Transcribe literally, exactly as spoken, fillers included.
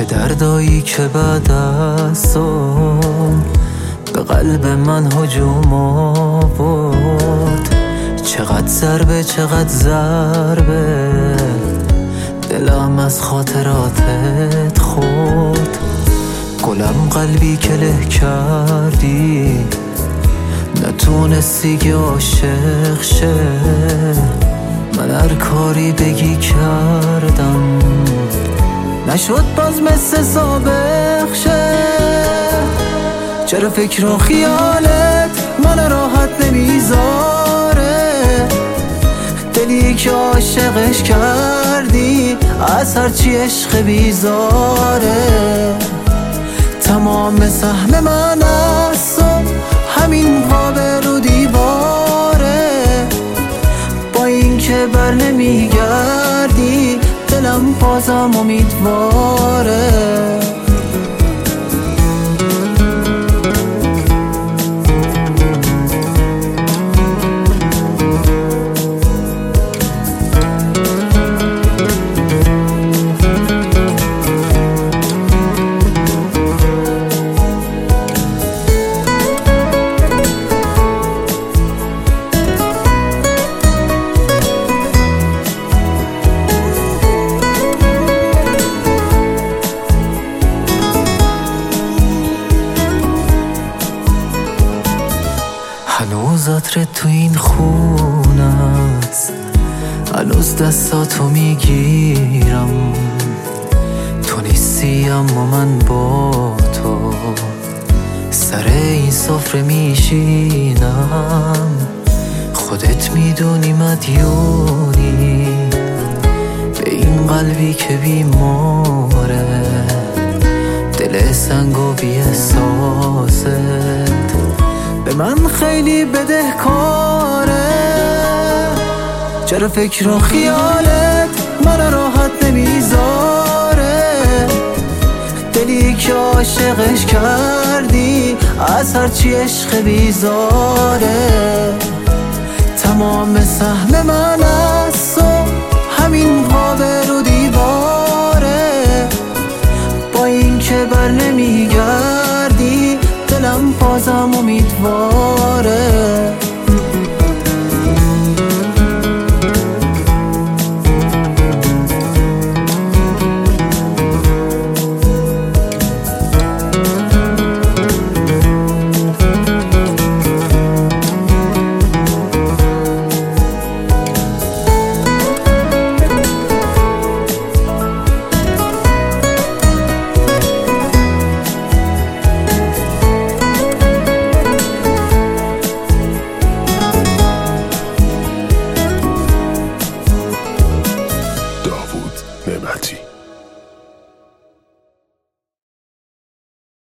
چه دردایی که بعد از تو به قلب من هجوم آورد، چقدر ضربه چقدر ضربه، دلم از خاطراتت خورد. گلم قلبی که له کردی، نتونستی که عاشق شه. من هر کاری بگی کردم، نشد باز مثل سابق شه. چرا فکر و خیالت من راحت نمیذاره؟ دلی که عاشقش کردی از هرچی عشق بیزاره. تمام سهم من از تو همین قابه رو دیواره. با این که بر نمیگردی دلم بازم امیدواره. هنوز عطرت تو این خونه است، هنوز دستاتو میگیرم. تو نیستی اما من با تو سر این سفره میشینم. خودت میدونی مدیونی به این قلبی که بیماره، دل سنگ و بی احساست به من خیلی بدهکاره. چرا فکر و خیالت من راحت نمیذاره؟ دلی که عاشقش کردی از هرچی عشق بیزاره. تمام سهم من از تو همین قابه رو دیواره. با این که بر نمیگردی دلم بازم امیدواره.